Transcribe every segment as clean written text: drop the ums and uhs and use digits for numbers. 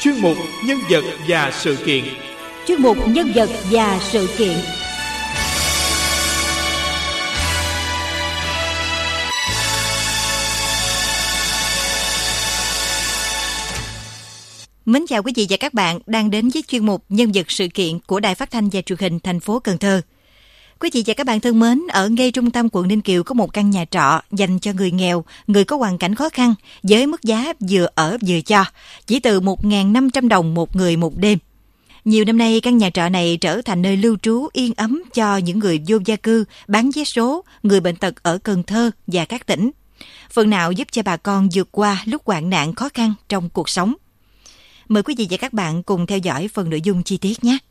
chuyên mục Nhân vật và sự kiện. Chuyên mục Nhân vật và sự kiện. Mến chào quý vị và các bạn đang đến với chuyên mục Nhân vật sự kiện của Đài Phát thanh và Truyền hình thành phố Cần Thơ. Quý vị và các bạn thân mến, ở ngay trung tâm quận Ninh Kiều có một căn nhà trọ dành cho người nghèo, người có hoàn cảnh khó khăn với mức giá vừa ở vừa cho, chỉ từ 1.500 đồng một người một đêm. Nhiều năm nay, căn nhà trọ này trở thành nơi lưu trú yên ấm cho những người vô gia cư, bán vé số, người bệnh tật ở Cần Thơ và các tỉnh. Phần nào giúp cho bà con vượt qua lúc hoạn nạn khó khăn trong cuộc sống. Mời quý vị và các bạn cùng theo dõi phần nội dung chi tiết nhé.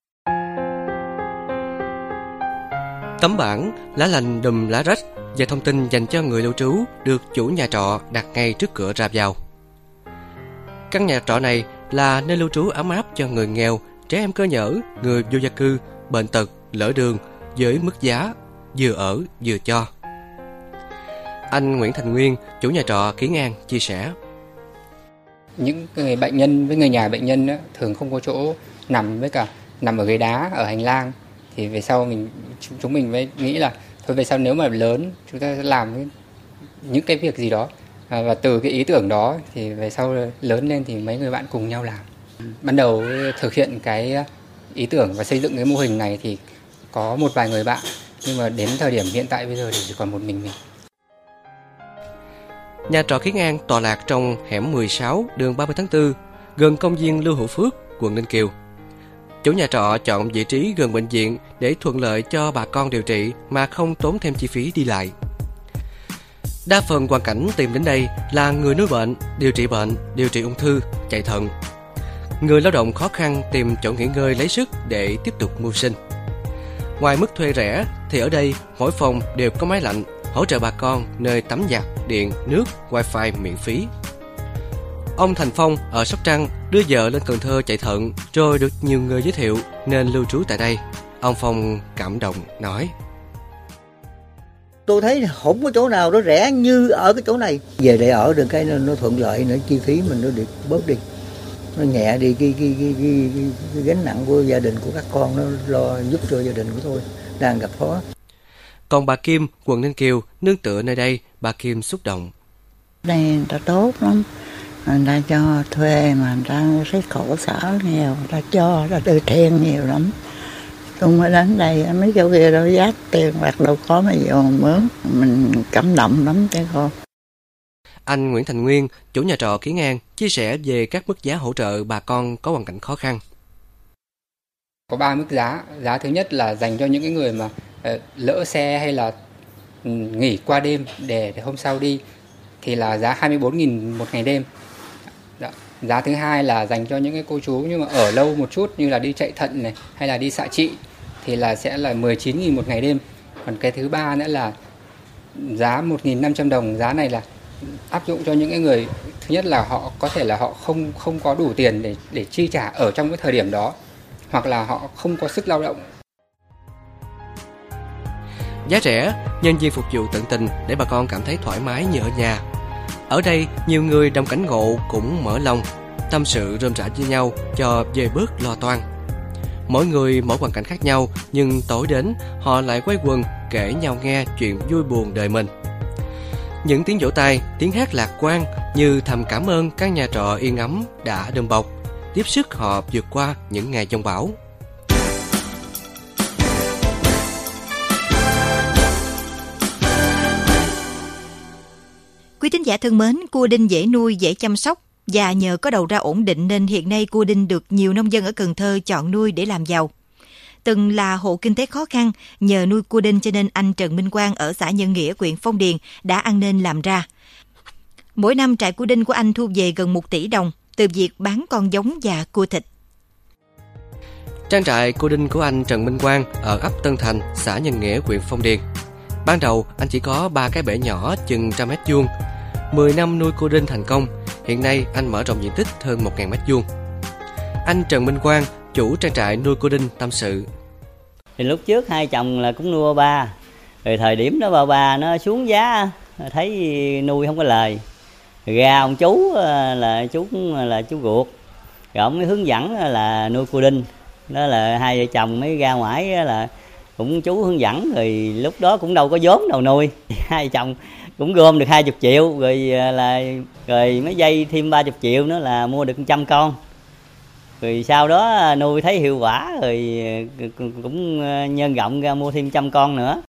Tấm bảng lá lành đùm lá rách và thông tin dành cho người lưu trú được chủ nhà trọ đặt ngay trước cửa ra vào. Căn nhà trọ này là nơi lưu trú ấm áp cho người nghèo, trẻ em cơ nhở, người vô gia cư, bệnh tật, lỡ đường với mức giá vừa ở vừa cho. Anh Nguyễn Thành Nguyên, chủ nhà trọ Kiến An chia sẻ. Những người bệnh nhân với người nhà bệnh nhân đó, thường không có chỗ nằm, với cả nằm ở ghế đá ở hành lang, thì về sau chúng mình mới nghĩ là thôi về sau nếu mà lớn chúng ta sẽ làm những cái việc gì đó, và từ cái ý tưởng đó thì về sau lớn lên thì mấy người bạn cùng nhau làm. Ban đầu thực hiện cái ý tưởng và xây dựng cái mô hình này thì có một vài người bạn, nhưng mà đến thời điểm hiện tại bây giờ thì chỉ còn một mình. Nhà trọ Kiến An tọa lạc trong hẻm 16 đường 30 tháng 4, gần công viên Lưu Hữu Phước, quận Ninh Kiều. Chủ nhà trọ chọn vị trí gần bệnh viện để thuận lợi cho bà con điều trị mà không tốn thêm chi phí đi lại. Đa phần hoàn cảnh tìm đến đây là người nuôi bệnh, điều trị ung thư, chạy thận. Người lao động khó khăn tìm chỗ nghỉ ngơi lấy sức để tiếp tục mưu sinh. Ngoài mức thuê rẻ thì ở đây mỗi phòng đều có máy lạnh, hỗ trợ bà con nơi tắm giặt, điện, nước, wifi miễn phí. Ông Thành Phong ở Sóc Trăng đưa vợ lên Cần Thơ chạy thận rồi được nhiều người giới thiệu nên lưu trú tại đây. Ông Phong cảm động nói: Tôi thấy không có chỗ nào nó rẻ như ở cái chỗ này. Về để ở được cái nó thuận lợi nữa, chi phí mình nó được bớt đi, nó nhẹ đi cái gánh nặng của gia đình của các con, nó lo giúp cho gia đình của tôi đang gặp khó. Còn bà Kim, quận Ninh Kiều, nương tựa nơi đây, bà Kim xúc động. Đây người ta tốt lắm, người ta cho thuê mà người ta thấy khổ sở nhiều, người ta cho, người ta từ thiện nhiều lắm. Tôi mới đến đây, mấy chỗ kia đâu dắt tiền bạc đâu có mà vô mướn, mình cảm động lắm chứ con. Anh Nguyễn Thành Nguyên, chủ nhà trọ Kiến An, chia sẻ về các mức giá hỗ trợ bà con có hoàn cảnh khó khăn. Có 3 mức giá. Giá thứ nhất là dành cho những cái người mà lỡ xe hay là nghỉ qua đêm để hôm sau đi, thì là giá 24.000 một ngày đêm. Giá thứ hai là dành cho những cái cô chú nhưng mà ở lâu một chút, như là đi chạy thận này hay là đi xạ trị, thì là sẽ là 19.000 một ngày đêm. Còn cái thứ ba nữa là giá 1.500 đồng. Giá này là áp dụng cho những cái người, thứ nhất là họ có thể là họ không có đủ tiền để chi trả ở trong cái thời điểm đó, hoặc là họ không có sức lao động. Giá rẻ, nhân viên phục vụ tận tình để bà con cảm thấy thoải mái như ở nhà. Ở đây, nhiều người đồng cảnh ngộ cũng mở lòng, tâm sự rôm rả với nhau cho vơi bớt lo toan. Mỗi người mỗi hoàn cảnh khác nhau, nhưng tối đến họ lại quây quần kể nhau nghe chuyện vui buồn đời mình. Những tiếng vỗ tay, tiếng hát lạc quan như thầm cảm ơn căn nhà trọ yên ấm đã đùm bọc, tiếp sức họ vượt qua những ngày giông bão. Quý thính giả thân mến, cua đinh dễ nuôi, dễ chăm sóc và nhờ có đầu ra ổn định nên hiện nay cua đinh được nhiều nông dân ở Cần Thơ chọn nuôi để làm giàu. Từng là hộ kinh tế khó khăn, nhờ nuôi cua đinh cho nên anh Trần Minh Quang ở xã Nhân Nghĩa, huyện Phong Điền đã ăn nên làm ra. Mỗi năm trại cua đinh của anh thu về gần 1 tỷ đồng từ việc bán con giống và cua thịt. Trang trại cua đinh của anh Trần Minh Quang ở ấp Tân Thành, xã Nhân Nghĩa, huyện Phong Điền. Ban đầu anh chỉ có 3 cái bể nhỏ chừng 100 mét vuông. 10 năm nuôi cua đinh thành công, hiện nay anh mở rộng diện tích hơn 1.000 mét vuông. Anh Trần Minh Quang, chủ trang trại nuôi cua đinh tâm sự. Thì lúc trước hai chồng là cũng nuôi ba, rồi thời điểm đó ba nó xuống giá, thấy nuôi không có lời. Gà ông chú là chú ruột, Rồi ông mới hướng dẫn là nuôi cua đinh. Đó là hai vợ chồng mới ra ngoài là cũng chú hướng dẫn, rồi lúc đó cũng đâu có vốn đâu nuôi. Hai vợ chồng cũng gom được 20 triệu rồi mới dây thêm 30 triệu nữa là mua được 100 con. Rồi sau đó nuôi thấy hiệu quả rồi cũng nhân rộng ra mua thêm 100 con nữa.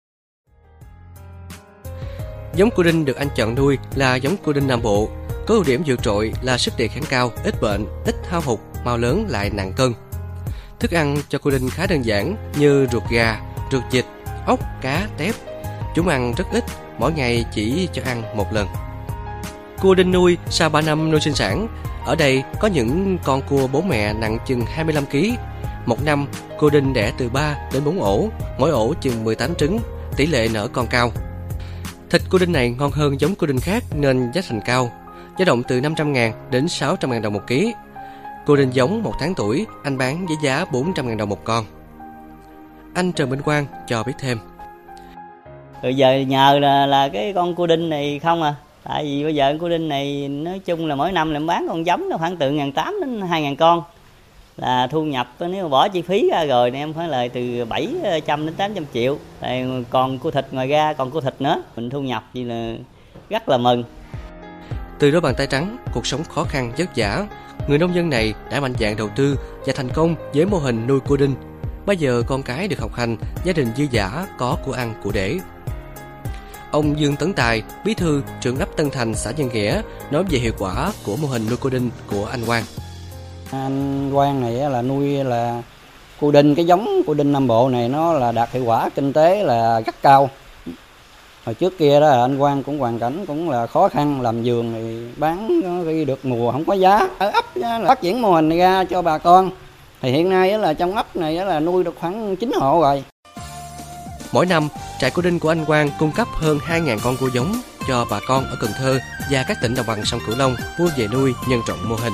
Giống cua đinh được anh chọn nuôi là giống cua đinh Nam Bộ, có ưu điểm vượt trội là sức đề kháng cao, ít bệnh, ít hao hụt, mao lớn lại nặng cân. Thức ăn cho cua đinh khá đơn giản như ruột gà, ruột vịt, ốc, cá, tép. Chúng ăn rất ít, mỗi ngày chỉ cho ăn một lần. Cua đinh nuôi sau 3 năm nuôi sinh sản. Ở đây có những con cua bố mẹ nặng chừng 25 kg. Một năm, cua đinh đẻ từ 3 đến 4 ổ, mỗi ổ chừng 18 trứng, tỷ lệ nở con cao. Thịt cua đinh này ngon hơn giống cua đinh khác nên giá thành cao, dao động từ 500.000 đến 600.000 đồng một ký. Cua đinh giống 1 tháng tuổi, anh bán với giá 400.000 đồng một con. Anh Trần Minh Quang cho biết thêm. Rồi giờ nhờ là cái con cua đinh này không à. Tại vì bây giờ cua đinh này nói chung là mỗi năm là bán con giống nó khoảng từ 1.800 đến 2.000 con. Là thu nhập nếu bỏ chi phí ra rồi thì em phải lời từ 700 đến 800 triệu. Còn cua thịt ngoài ra còn cua thịt nữa, mình thu nhập gì là rất là mừng. Từ đôi bàn tay trắng, cuộc sống khó khăn vất vả, người nông dân này đã mạnh dạn đầu tư và thành công với mô hình nuôi cua đinh. Bây giờ con cái được học hành, gia đình dư dả, có của ăn của để. Ông Dương Tấn Tài, bí thư trưởng ấp Tân Thành, xã Nhân Nghĩa, nói về hiệu quả của mô hình nuôi cua đinh của anh Quang. Anh Quang này là nuôi là cua đinh, cái giống cua đinh Nam Bộ này nó là đạt hiệu quả kinh tế là rất cao. Hồi trước kia đó anh Quang cũng hoàn cảnh cũng là khó khăn, làm vườn thì bán nó được mùa không có giá. Ở ấp là phát triển mô hình này ra cho bà con. Thì hiện nay là trong ấp này là nuôi được khoảng 9 hộ rồi. Mỗi năm, trại cua đinh của anh Quang cung cấp hơn 2.000 con cua giống cho bà con ở Cần Thơ và các tỉnh đồng bằng sông Cửu Long mua về nuôi nhân rộng mô hình.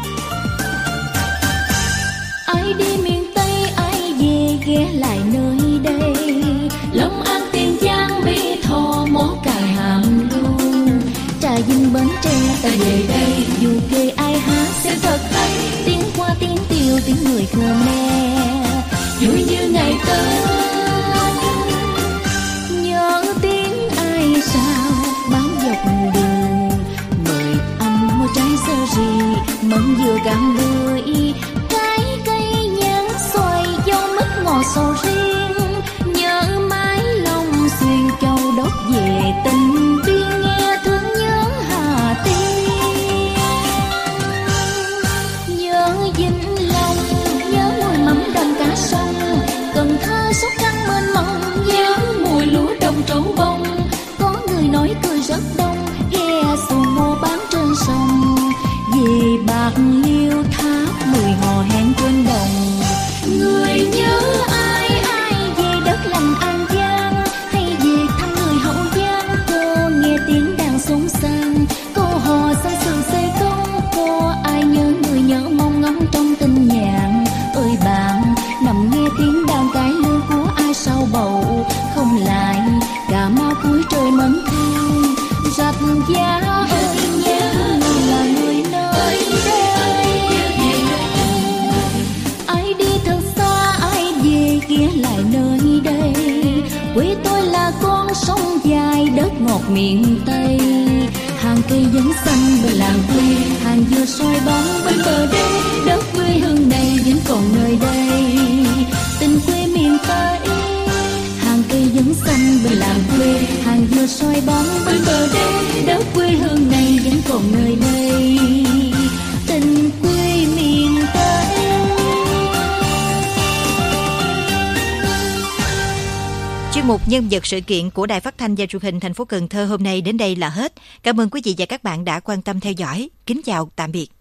Ai đi miền Tây, ai về ghé lại nơi đây. Long An, Tiền Giang, Mỹ Tho, Mó Cày, Hàm Luông, Trà Vinh, Bến Tre, ta về đây dù kề ai hát sẽ thật hay. Tiếng qua tiếng tiêu, tiếng người Khmer vui như ngày Tết. Nhớ tiếng ai sao bám dọc đường, mời anh mua trái sơ ri, mận dừa cam bưởi, trái cây nhãn xoài, dâu mít ngò sầu riêng. Nhớ mái Long Xuyên Châu Đốc về Tình Biên, nghe thương nhớ Hà Tiên. Nhớ Vĩnh Long, nhớ mùi mắm đầm cá sông, Cần Thơ Sóc Trăng mênh mông, nhớ mùi lúa đồng trấu bông. Có người nói cười rất đông, ghe xuồng mua bán trên sông, về Bạc Liêu Tháp 10 hò hẹn trên đồng. Người nhớ ai, ai về đất lành An Giang, hay về thăm người Hậu Giang. Cô nghe tiếng đàn súng sang, cô hò sang sườn xây công. Cô ai nhớ người nhớ mong ngóng trong tình nhạn. Ơi bạn nằm nghe tiếng đàn cải lương của ai sau bầu, không lại Cà Mau cuối trời mến thương. Rạch Giá ơi nhớ người là người nơi đây. Ai đi thật xa, ai về ghé lại nơi đây. Quê tôi là con sông dài, đất ngọt miền Tây. Hàng cây vẫn xanh bên làng quê, hàng dừa soi bóng bên bờ đê. Đất quê hương này vẫn còn nơi đây, tình quê miền Tây. Hàng cây vẫn xanh bên làng quê, hàng dừa soi bóng bên bờ đê. Đất quê hương này vẫn còn nơi đây, tình quê miền Tây. Chuyên mục nhân vật sự kiện của Đài Phát thanh và Truyền hình thành phố Cần Thơ hôm nay đến đây là hết. Cảm ơn quý vị và các bạn đã quan tâm theo dõi. Kính chào, tạm biệt.